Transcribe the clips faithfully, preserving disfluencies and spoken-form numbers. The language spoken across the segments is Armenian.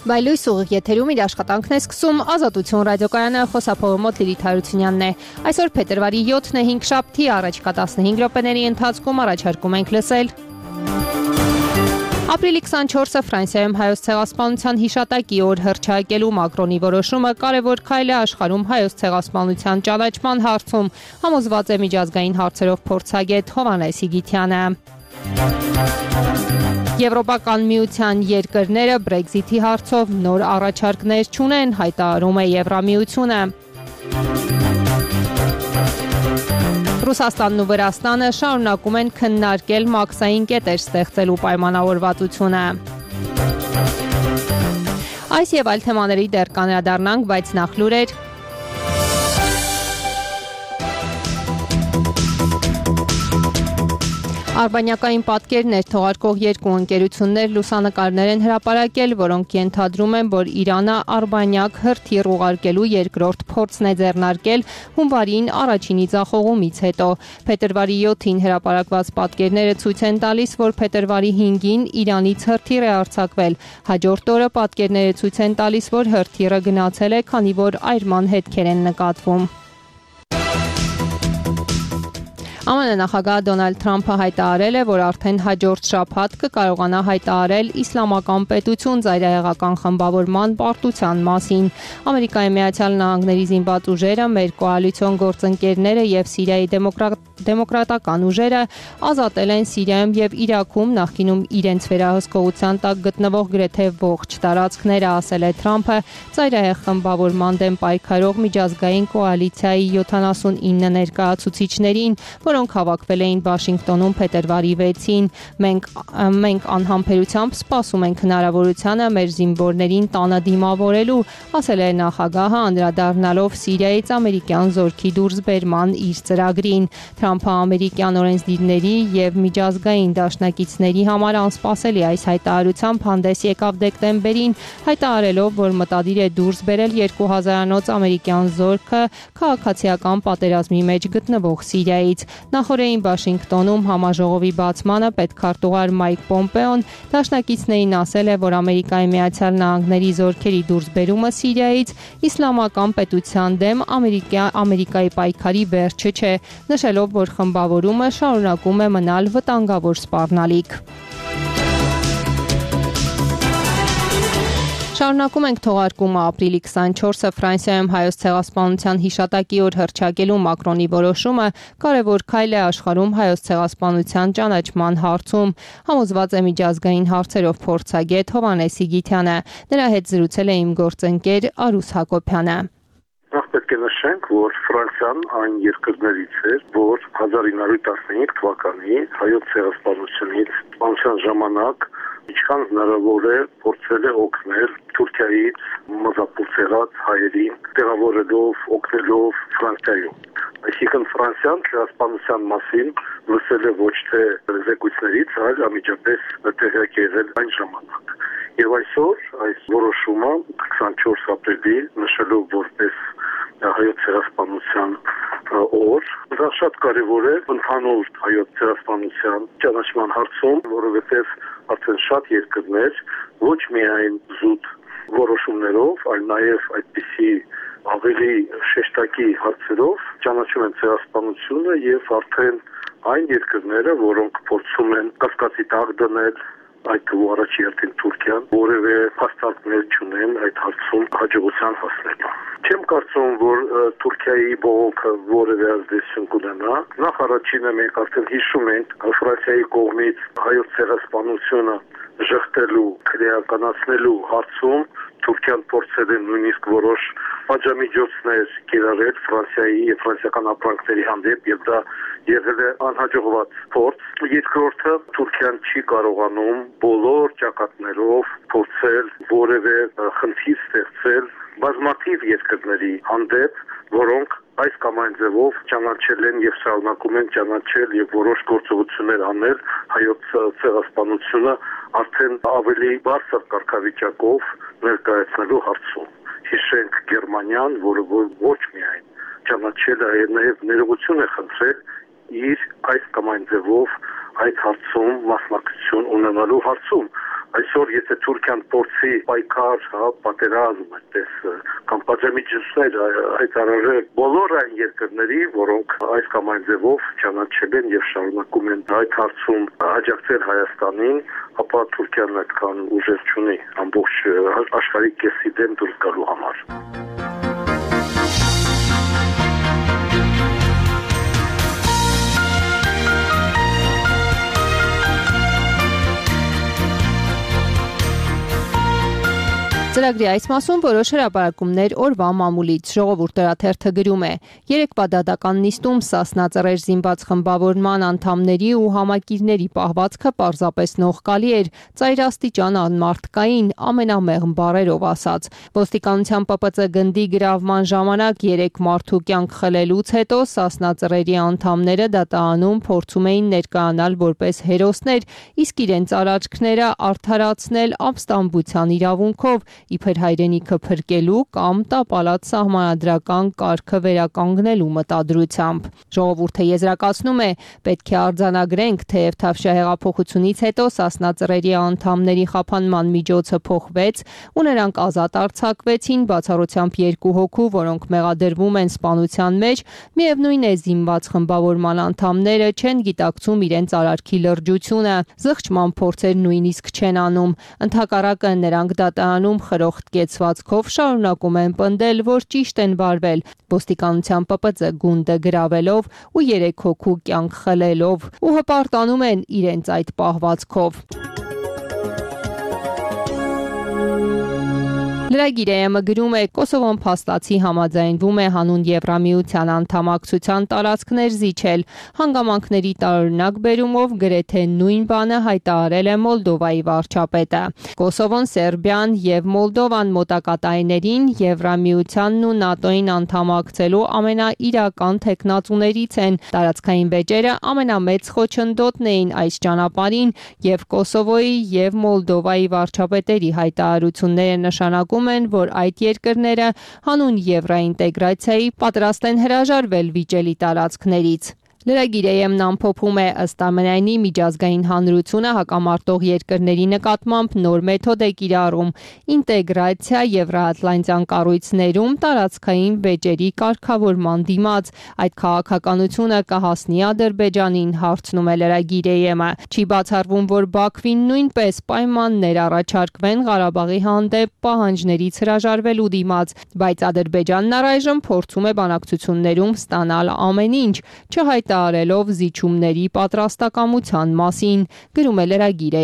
Բայլույս ուղիղ եթերում իր աշխատանքն է սկսում Ազատություն ռադիոկայանը, խոսափողը մոտ Լիլիթ Հարությունյանն է։ Այսօր փետրվարի յոթն է, հինգշաբթի, առաջիկա տասնհինգ րոպեների ընթացքում առաջարկում ենք լսել։ Ապրիլի քսանչորսը Ֆրանսիայում հայոց ցեղասպանության հիշատակի օր հռչակելու Մակրոնի որոշումը կարևոր քայլ է աշխարհում հայոց ցեղասպանության ճանաչման հարցում, համոզված է միջազգային հարցերով փորձագետ Հովհաննես Իգիթյանը։ Եվրոպական միության երկրները Brexit-ի հարցով նոր առաջարկներ չունեն, հայտարարում է Եվրամիությունը։ Ռուսաստանն ու Վրաստանը շարունակում են քննարկել մաքսային կետեր ստեղծելու պայմանավորվածությունը։ Այս եւ այլ թեմաների դեռ կանրադառնանք, բայց նախ լուրեր։ Արբանյակային պատկերներ թողարկող երկու ընկերություններ լուսանկարներ են հրապարակել, որոնք ենթադրում են, որ Իրանը արբանյակ հրթիռ ուղարկելու երկրորդ փորձն է ձեռնարկել հունվարին առաջինի ձախողումից հետո։ Փետրվարի յոթին հրապարակված պատկերները ցույց են տալիս, որ փետրվարի հինգին Իրանից հրթիռ է արձակվել։ Հաջորդ օրը պատկերները ցույց են տալիս, որ հրթիռը գնացել է, քանի որ այրման հետքեր են նկատվում։ ԱՄՆ նախագահ Դոնալդ Թրամփը հայտարարել է, որ արդեն հաջորդ շաբաթ կկարողանա հայտարարել իսլամական պետություն ծայրահեղական խմբավորման պարտության մասին։ Ամերիկայի Միացյալ Նահանգների զինված ուժերը, մեր կոալիցիոն գործընկերները եւ Սիրիայի դեմոկրատական ուժերը ազատել են Սիրիայում եւ Իրաքում նախկինում իրենց վերահսկողության տակ գտնվող գրեթե ողջ տարածքները, ասել է Թրամփը ծայրահեղ խմբավորման դեմ պայքարող միջազգային կոալիցիայի յոթանասունինը ներկայացուցիչներին, որոնք հավաքվել էին Վաշինգտոնում փետրվարի վեցին։ Մենք մենք անհամբերությամբ սպասում ենք հնարավորությանը մեր զինվորներին տանը դիմավորելու, ասել է նախագահը, անդրադառնալով Սիրիայից ամերիկյան զորքի դուրսբերման իր ծրագրին։ Թրամփը ամերիկյան օրենսդիրների եւ միջազգային դաշնակիցների համար անսպասելի այս հայտարարությամբ հանդես եկավ դեկտեմբերին, հայտարարելով, որ մտադիր է դուրս բերել երկու հազարանոց ամերիկյան զորքը քաղաքացիական պատերազմի մեջ գտնվող Սիրիայից։ Նախորդին Վաշինգտոնում համաժողովի բացմանը պետքարտուղար Մայք Պոմպեոն դաշնակիցներին ասել է, որ Ամերիկայի Միացյալ Նահանգների զորքերի դուրսբերումը Սիրիայից իսլամական պետության դեմ Ամերիկա, Ամերիկայի պայքարի վերջը չէ, նշելով, որ խմբավորումը շարունակում է մնալ վտանգավոր սպառնալիք։ Շարունակում ենք թողարկումը ապրիլի քսանչորսը Ֆրանսիայում հայոց ցեղասպանության հիշատակի օր հռչակելու Մակրոնի որոշումը կարևոր քայլ է աշխարհում հայոց ցեղասպանության ճանաչման հարցում, համոզված է միջազգային հարցերով փորձագետ Հովհաննես Իգիթյանը։ Նրա հետ զրուցել է իմ գործընկեր Արուս Հակոբյանը։ Նախ պետք է նշենք, որ Ֆրանսիան այն երկրներից էր, որ հազար ինը հարյուր տասնհինգ թվականի հայոց ցեղասպանությունից սպանության ժամանակ ինչքան հնարավոր է փորձել է օգնել Թուրքիայից մզապուծած հայերին, տեղավորելով, օգնելով Ֆրանսիայում։ Այսինքն Ֆրանսիան ցեղասպանության մասին լսել է ոչ թե զեկույցներից, այլ անմիջապես տեղյակ եղել այն ժամանակ։ Եվ այսօր այս որոշումը քսանչորս ապրիլի նշելով որպես հայոց ցեղասպանության օր, դա շատ կարևոր է ընդհանուր հայոց ցեղասպանության ճանաչման հարցում, որովհետև արդեն շատ երկրներ ոչ միայն զուտ որոշումներով, այլ նաև այդպիսի ավելի շեշտակի հարցերով ճանաչում են ցեղասպանությունը եւ արդեն այն երկրները, որոնք փորձում են կասկածի տակ դնել այդ թվում առաջի հերթին Թուրքիան, որևէ փաստարկներ չունեն այդ հարցում հաջողության հասնելու։ Չեմ կարծում, որ Թուրքիայի բողոքը որևէ ազդեցություն կունենա։ Նախ առաջինը մենք արդեն հիշում ենք Ֆրանսիայի կողմից հայոց ցեղասպանությունը ժխտելու, քրեականացնելու հարցում Թուրքիան փորձել է նույնիսկ որոշ պատժամիջոցներ կիրառել Ֆրանսիայի եւ ֆրանսիական ապրանքների հանդեպ եւ դա եղել է անհաջողված փորձ։ Երկրորդը Թուրքիան չի կարողանում բոլոր ճակատներով փորձել որևէ խնդիր ստեղծել բազմաթիվ երկրների հանդեպ, որոնք այս կամ այն ձևով ճանաչել են եւ շարունակում են ճանաչել եւ որոշ գործողություններ անել հայոց ցեղասպանությունը արդեն ավելի բարձր կարգավիճակով ներկայացնելու հարցում։ Հիշենք Գերմանիան, որը ոչ միայն ճանաչել է, այլ նաեւ ներողություն է խնդրել իր այս կամ այն ձևով այդ հարցում մասնակցություն ունենալու հարցում։ Այսօր եթե Թուրքիան փորձի պայքար, հա, պատերազմ այդպես կամ պատժամիջոցներ հայտարարել բոլոր այն երկրների, որոնք այս կամ այն ձևով ճանաչել են եւ շարունակում են այդ հարցում աջակցել Հայաստանին, ապա Թուրքիան այդքան ուժեր չունի ամբողջ աշխարհի կեսի դեմ դուրս գալու համար։ Ծրագրի այս մասում որոշ հրապարակումներ օրվա մամուլից ժողովուրդ հրաթերթը գրում է. Երեկվա դատական նիստում Սասնա ծռեր զինված խմբավորման անդամների ու համակիրների պահվածքը պարզապես նողկալի էր, ծայրաստիճան անմարդկային, ամենամեղմ բառերով ասած։ Ոստիկանության Պ Պ Ծ գնդի գրավման ժամանակ երեք մարդու կյանք խլելուց հետո Սասնա ծռերի անդամները դատարանում փորձում էին ներկայանալ որպես հերոսներ, իսկ իրենց արարքները արդարացնել ապստամբության իրավունքով, իբր հայրենիքը փրկելու կամ տապալած սահմանադրական կարգը վերականգնելու մտադրությամբ։ Ժողովուրդը եզրակացնում է, պետք է արձանագրենք, թեև Թավշյա հեղափոխությունից հետո Սասնա ծռերի անդամների խափանման միջոցը փոխվեց ու նրանք ազատ արձակվեցին, բացառությամբ երկու հոգու, որոնք մեղադրվում են սպանության մեջ, միևնույն է զինված խմբավորման անդամները չեն գիտակցում իրենց արարքի լրջությունը, զղջման փորձեր նույնիսկ չեն անում, ընդհակառակը նրանք դատարանում խրոխտ կեցվածքով շարունակում են պնդել, որ ճիշտ են վարվել, ոստիկանության Պ Պ Ծ գունդը գրավելով ու երեք հոգու կյանք խլելով ու հպարտանում են իրենց այդ պահվածքով։ Լրագիրը գրում է. Կոսովոն փաստացի համաձայնվում է հանուն Եվրամիության անդամակցության տարածքներ զիջել, հանգամանքների տարօրինակ բերումով գրեթե նույն բանը հայտարարել է Մոլդովայի վարչապետը։ Կոսովոն, Սերբիան եւ Մոլդովան մոտակա տարիներին Եվրամիությանն ու ՆԱՏՕ-ին անդամակցելու ամենաիրական թեկնածուներից են։ Տարածքային վեճերը ամենամեծ խոչընդոտն էին այս ճանապարհին եւ Կոսովոյի եւ Մոլդովայի վարչապետերի հայտարարությունները նշանակում են, որ այդ երկրները հանուն եվրոինտեգրացիայի պատրաստ են հրաժարվել վիճելի տարածքներից։ Լրագիրը ամփոփում է ըստ ամենայնի միջազգային հանրությունը հակամարտող երկրների նկատմամբ նոր մեթոդ է կիրառում ինտեգրացիա եվրոատլանտյան կառույցներում տարածքային վեճերի կարգավորման դիմաց։ Այդ քաղաքականությունը կհասնի Ադրբեջանին, հարցնում է լրագիրը։ Չի բացառվում, որ Բաքվին նույնպես պայմաններ առաջարկվեն Ղարաբաղի հանդեպ պահանջներից հրաժարվելու դիմաց, բայց Ադրբեջանն առայժմ փորձում է բանակցություններում ստանալ ամեն ինչ, չհայտ արելով զիջումների պատրաստակամության մասին, գրում է լրագիրը։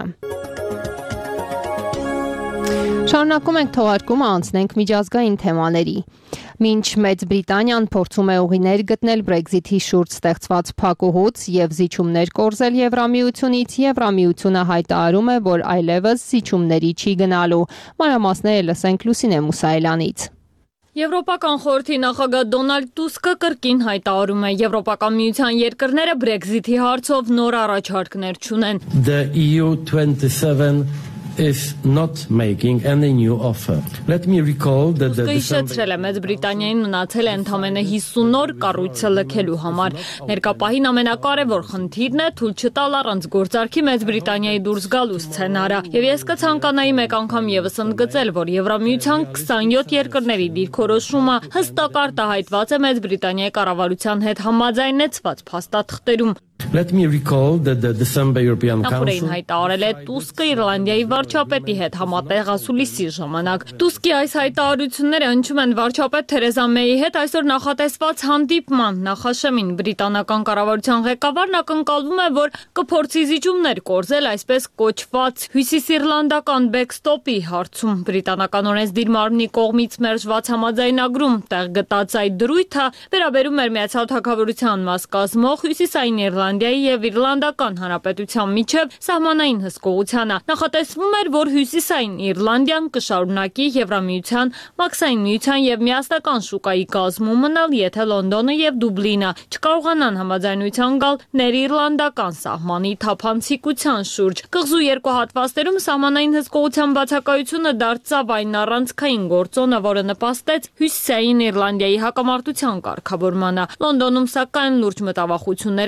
Շարունակում ենք թողարկումը, անցնենք միջազգային թեմաների։ Մինչ Մեծ Բրիտանիան փորձում է ուղիներ գտնել Brexit-ի շուրջ ստեղծված փակուղուց եւ զիջումներ կորզել Եվրամիությունից, Եվրամիությունը հայտարարում է, որ այլևս զիջումների չի գնալու։ Մանրամասները լսենք Լուսինե Մուսայելյանից։ Եվրոպական խորհրդի նախագահ Դոնալդ Տուսկը կրկին հայտարարում է, Եվրոպական միության երկրները Brexit-ի հարցով նոր առաջարկներ չունեն։ The E U twenty-seven is not making any new offer. Let me recall that the Հիշեցրել է Մեծ Բրիտանիային մնացել է ընդամենը հիսուն օր կառույցը լքելու համար։ Ներկապահին ամենակարևոր խնդիրն է թույլ չտալ առանց գործարքի Մեծ Բրիտանիայի դուրս գալու սցենարը։ Եվ ես կցանկանայի մեկ անգամ եւս ընդգծել, որ Եվրամիության քսանյոթ երկրների դիրքորոշումը հստակ արտահայտված է Մեծ Բրիտանիայի կառավարության հետ համաձայնեցված փաստաթղթերում։ Let me recall that the December European Council հայտարարել է Տուսկը Իռլանդիայի վարչապետի հետ համատեղ ասուլիսի ժամանակ։ Տուսկի այս հայտարարությունները հնչում են վարչապետ Թերեզա Մեյի հետ այսօր նախատեսված հանդիպման նախաշեմին։ Բրիտանական կառավարության ղեկավարն ակնկալվում է, որ կփորձի զիջումներ կորզել այսպես կոչված հյուսիսիռլանդական բեքստոպի հարցում։ Բրիտանական օրենսդիր մարմնի կողմից մերժված համաձայնագրում տեղ գտած այդ դրույթը վերաբերում էր Միացյալ Թագավորության մաս կազմող Հյուսիսային Իռլանդիայի եւ Իռլանդական Հանրապետության միջև սահմանային հսկողությանը։ Նախատեսվում էր, որ Հյուսիսային Իռլանդիան կշարունակի Եվրամիության, Մաքսային միության եւ միասնական շուկայի կազմում մնալ, եթե Լոնդոնը եւ Դուբլինը չկարողանան համաձայնության գալ ներիռլանդական սահմանի թափանցիկության շուրջ։ Կղզու երկու հատվածներում սահմանային հսկողության բացակայությունը դարձավ այն առանցքային գործոնը, որը նպաստեց Հյուսիսային Իռլանդիայի հակամարտության կարգավորմանը։ Լոնդոնում սակայն լուրջ մտավախություններ կան, որ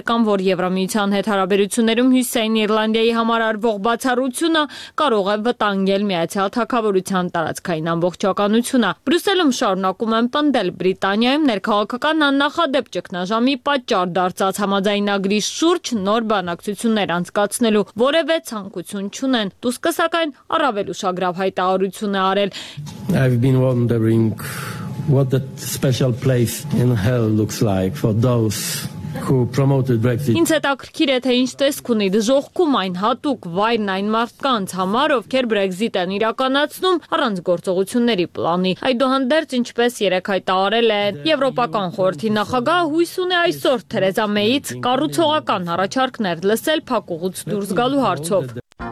Եվրամիության հետ հարաբերություններում Հյուսիսային Իռլանդիայի համար արվող բացառությունը կարող է վտանգել Միացյալ Թագավորության տարածքային ամբողջականությունը։ Բրյուսելում շարունակում են պնդել Բրիտանիայում ներքաղաքական աննախադեպ ճգնաժամի պատճառ դարձած համաձայնագրի շուրջ նոր բանակցություններ անցկացնելու որևէ ցանկություն չունեն։ Տուսկը սակայն առավել ուշագրավ հայտարարություն է արել։ I've been wondering what that special place in hell looks like for those who promoted Brexit. Ինձ հետաքրքիր է, թե ինչ տեսք ունի դժոխքում այն հատուկ վայրն այն մարդկանց համար, ովքեր Brexit են իրականացնում առանց գործողությունների պլանի։ Այդուհանդերձ, ինչպես երեկ հայտարարել է Եվրոպական խորհրդի նախագահը, հույս ունի այսօր Թերեզա Մեյից կառուցողական առաջարկներ լսել փակուղուց դուրս գալու հարցով։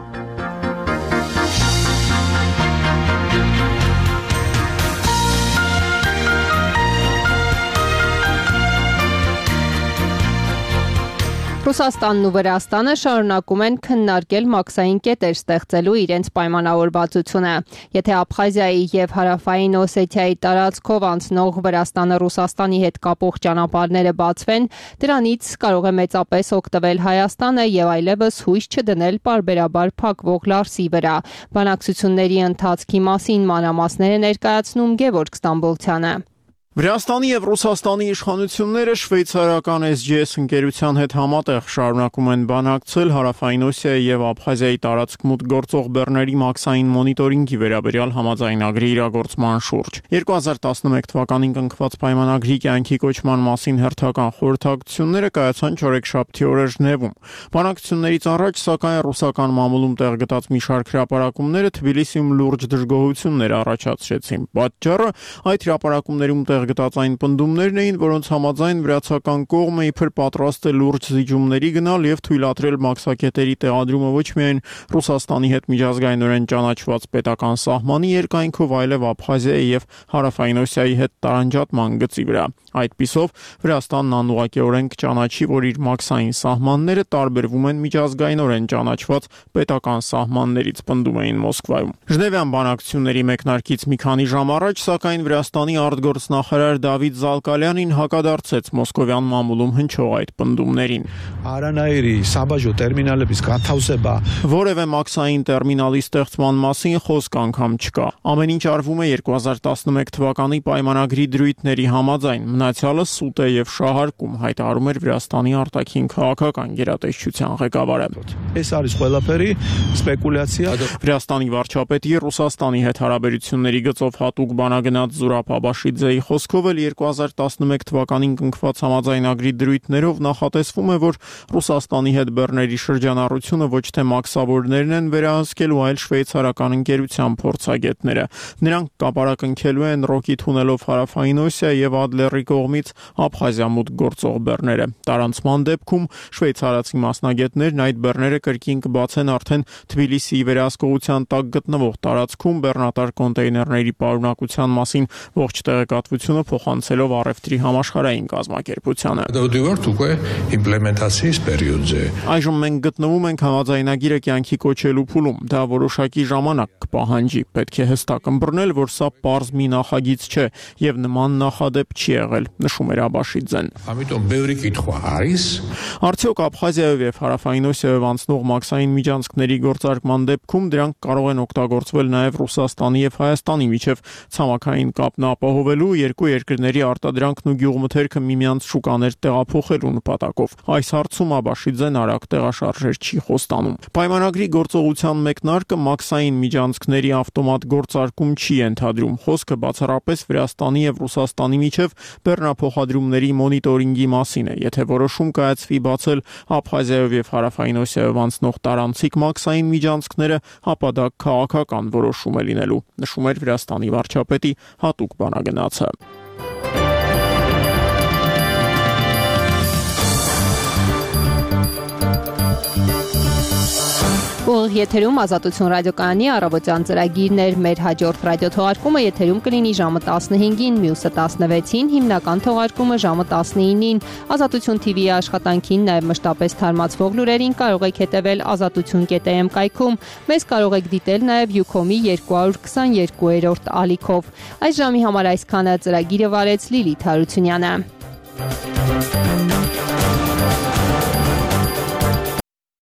Ռուսաստանն ու Վրաստանը շարունակում են քննարկել մաքսային կետեր ստեղծելու իրենց պայմանավորվածությունը։ Եթե Աբխազիայի եւ Հարավային Օսեթիայի տարածքով անցնող Վրաստանը Ռուսաստանի հետ կապող ճանապարհները բացվեն, դրանից կարող է մեծապես օգտվել Հայաստանը եւ այլևս հույս չդնել պարբերաբար փակվող Լարսի վրա։ Բանակցությունների ընթացքի մասին մանրամասները ներկայացնում Գևորգ Ստամբոլցյանը։ Վրաստանի եւ Ռուսաստանի իշխանությունները շվեյցարական էս ջի էս ընկերության հետ համատեղ շարունակում են բանակցել Հարավային Օսիայի եւ Աբխազիայի տարածք մուտք գործող բեռների մաքսային մոնիտորինգի վերաբերյալ համաձայնագրի իրագործման շուրջ։ երկու հազար տասնմեկ թվականին կնքված պայմանագրի կյանքի կոչման մասին հերթական խորհրդակցությունները կայացան չորեքշաբթի օրը Ժնևում։ Բանակցություններից առաջ, սակայն, ռուսական մամուլում տեղ գտած մի շարք հրապարակումները Թբիլիսիում լուրջ դժգոհություններ առաջացրեցին։ Պատճառը այդ հրապարակումներում տեղ գտած այն պնդումներն էին, որոնց համաձայն վրացական կողմը իբր պատրաստ է լուրջ զիջումների գնալ եւ թույլատրել մաքսակետերի տեղադրումը ոչ միայն Ռուսաստանի հետ միջազգայինորեն ճանաչված պետական սահմանի երկայնքով, այլև Աբխազիայի եւ Հարավային Օսիայի հետ տարանջատման գծի վրա։ Այդպիսով Վրաստանն անուղղակիորեն կճանաչի, որ իր մաքսային սահմանները տարբերվում են միջազգայինորեն ճանաչված պետական սահմաններից, պնդում էին Մոսկվայում։ Ժնևյան բանակցությունների մեկնարկից մի քանի ժամ առաջ, սակայն Վրաստանի արտգործնախարար Դավիթ Զալկալյանին հակադարձեց մոսկովյան մամուլում հնչող այդ պնդումներին։ Արանայրի սաբաժո տերմինալების կաթավսեբա որևէ մաքսային տերմինալի ստեղծման մասին խոսք անգամ չկա։ Ամեն ինչ արվում է երկու հազար տասնմեկ թվականի պայմանագրի դրույթների համաձայն, մնացյալը սուտ է եւ շահարկում, հայտարարում էր Վրաստանի արտաքին քաղաքական գերատեսչության ղեկավարը։ Էս არის ყველაფერი սպեկուլյացիա։ Վրաստանի վարչապետի Ռուսաստանի հետ հարաբերությունների գծով հատուկ բանագնաց Զուրաբ Աբաշիձեի խոսքով էլ երկու հազար տասնմեկ թվականին կնքված համաձայնագրի դրույթներով նախատեսվում է, որ Ռուսաստանի հետ բեռների շրջանառությունը ոչ թե մաքսավորներն են վերահսկելու, այլ շվեյցարական ընկերության փորձագետները։ Նրանք կապարակնքելու են ռոկի թունելով Հարավային Օսիա եւ Ադլերի կողմից Աբխազիա մուտք գործող բեռները։ Տարանցման դեպքում շվեյցարացի մասնագետներն այդ բեռները կրկին կբացեն արդեն Թբիլիսիի վերահսկողության տակ գտնվող տարածքում բեռնատար կոնտեյներների պարունակության մասին ողջ տեղեկատվությունը փոխանցելով առևտրի համաշխարհային կազմակերպությանը։ Այժմ մենք գտնվում ենք համաձայնագիրը կյանքի կոչելու փուլում։ Դա որոշակի ժամանակ կպահանջի։ Պետք է հստակ ըմբռնել, որ սա պարզ մի նախագիծ չէ եւ նման նախադեպ չի եղել, նշում էր Աբաշիձեն։ Արդյոք Աբխազիայով եւ Հարավային Օսիայով անցնող մաքսային միջանցքների գործարկման դեպքում դրանք կարող են օգտագործվել նաեւ Ռուսաստանի եւ Հայաստանի միջև ցամաքային կապն ապահովելու, երկու երկրների արտադրանքն ու գյուղմթերքը միմյանց շուկաներ տեղափոխելու նպատակով։ Այս հարցում Աբաշիձեն արագ տեղաշարժեր չի խոստանում։ Պայմանագրի գործողության մեկնարկը մաքսային միջանցքների ավտոմատ գործարկում չի ենթադրում։ Խոսքը բացառապես Վրաստանի եւ Ռուսաստանի միջև բեռնափոխադրումների մոնիտորինգի մասին է։ Եթե որոշում կայացվի բացել Աբխազիայով եւ Հարավային Օսիայով անցնող տարանցիկ մաքսային միջանցքները, ապա դա քաղաքական որոշում է լինելու, նշում էր Վրաստանի վարչապետի հատուկ բանագնացը։ Ուղիղ եթերում Ազատություն ռադիոկայանի առավոտյան ծրագիրն էր։ Մեր հաջորդ ռադիոթողարկումը եթերում կլինի ժամը տասնհինգին, մյուսը տասնվեցին, հիմնական թողարկումը ժամը տասնինին։ Ազատություն թի վիի աշխատանքին, նաև մշտապես թարմացվող լուրերին կարող եք հետևել ազատություն կետ էմ կայքում։ Մեզ կարող եք դիտել նաև Յուքոմի երկու հարյուր քսաներկուերորդ ալիքով։ Այս ժամի համար այսքանը։ Ծրագիրը վարեց Լիլիթ Հարությունյանը։